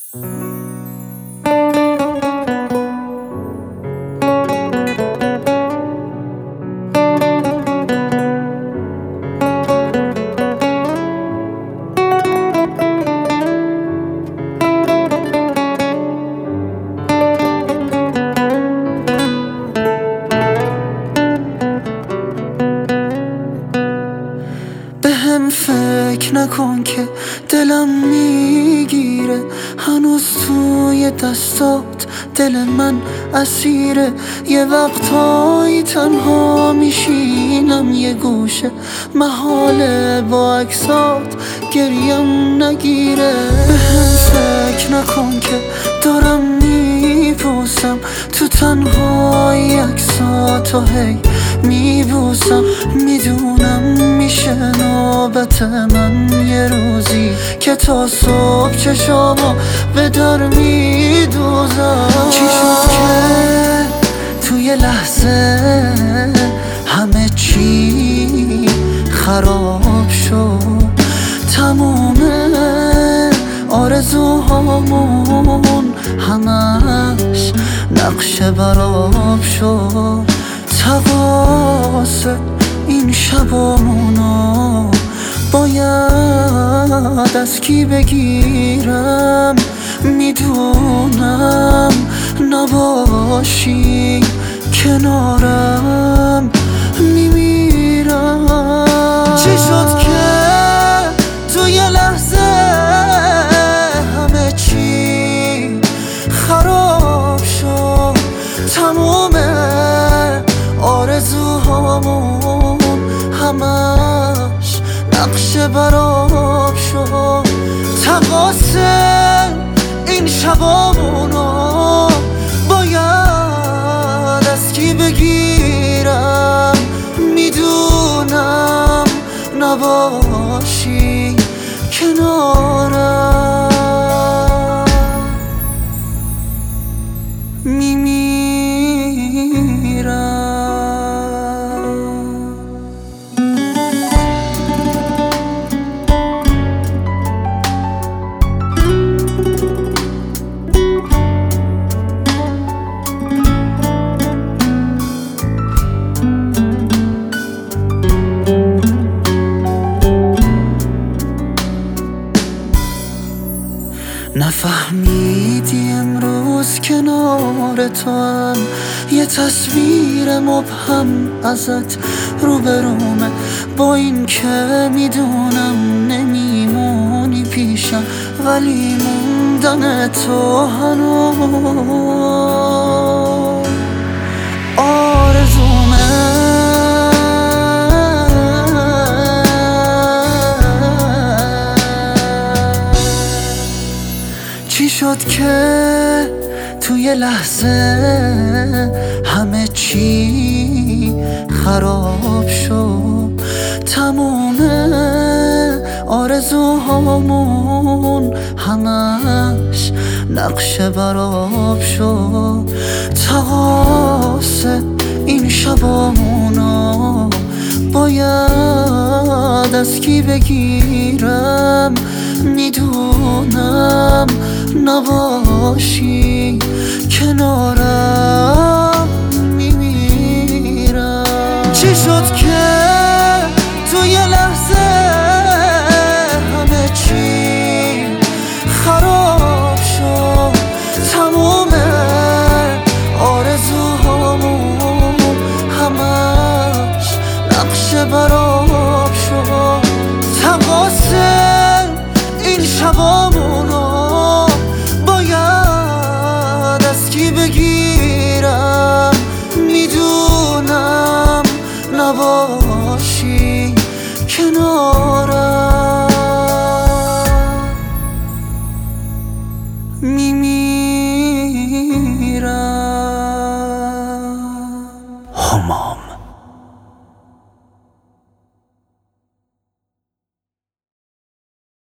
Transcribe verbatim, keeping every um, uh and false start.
بهم فکر نکن که دلم میگیره، هنوز توی دستات دل من اسیره. یه وقتایی تنها میشینم یه گوشه، محاله با عکسات گریم نگیره. بهم فکر نکن که دارم میبوسم تو تنهایی، عکساتو هی میبوسم. میدونم میشه نوبت من یه روزی که تا صبح چشامو به در میدوزم. چی شد که توی لحظه همه چی خراب شد؟ تموم آرزوهامون همش نقشه براب شد. تقاص این شبامونو باید از کی بگیرم؟ میدونم نباشی کنارم میمیرم. چی شد که توی لحظه همه چی خراب شد؟ تموم آرزوهامون همش نقشه براب شد. تقاص این شبامونو باید از کی بگیرم؟ میدونم نباشی کنارم میمیرم. نفهمیدی امروز کنار تو هم یه تصویر مبهم ازت روبرومه، با این که میدونم نمیمونی پیشم، ولی موندن تو هنوز آرزومه. چی شد که توی لحظه همه چی خراب شد؟ تموم آرزوهامون همش نقشه براب شد. تقاص این شبامونو باید از کی بگیرم؟ میدونم نباشی کنارم میمیرم. چی شد که توی لحظه همه چی خراب شد؟ تموم آرزوهامون همش نقشه براب شد. تقاص این شبا